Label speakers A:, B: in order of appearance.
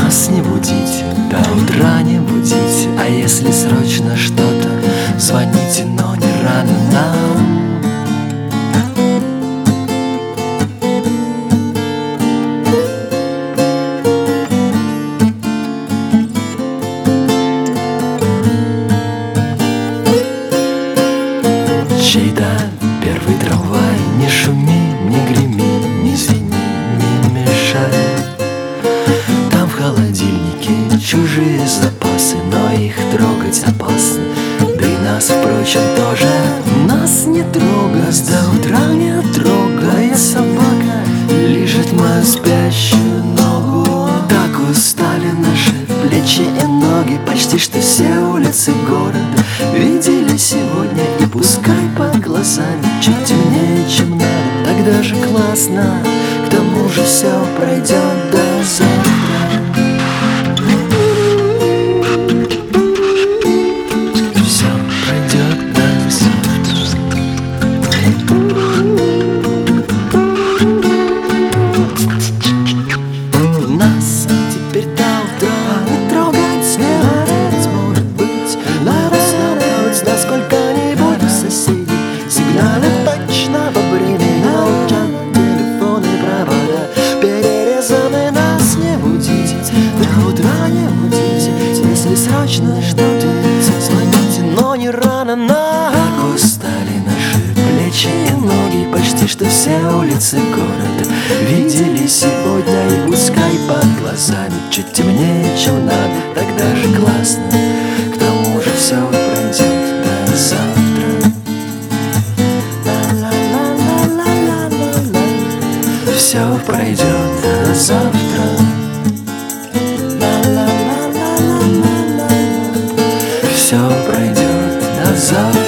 A: Нас не будите, до утра не будите, а если срочно что-то, звоните, но не рано нам. Чей-то первый трамвай, не шуми, не греми, не звени, не мешай. Там в холодильнике чужие запасы, но их трогать опасно, да и нас, впрочем, тоже. Нас не трогай, до утра не трогай, собака лижет мою спящую ногу. Так устали наши плечи и ноги, почти что все улицы города видели сегодня. И пускай под глазами чуть темнее, чем надо, тогда же классно, к тому же все пройдет до завтра. Все пройдет до завтра. Нас теперь до утра не трогать, не орать, может быть, наверное, до сколько-нибудь соседей сигналят точно во время молчат телефоны, провода перерезаны. Нас не будите, до утра не будите, если срочно что-то, звоните, но не рано нам. Так устали наши плечи и ноги, почти что все улицы города видели сегодня. И пускай под глазами чуть темнее, чем надо, тогда же классно, к тому же все пройдет до завтра. Все пройдет до завтра. Все пройдет до завтра.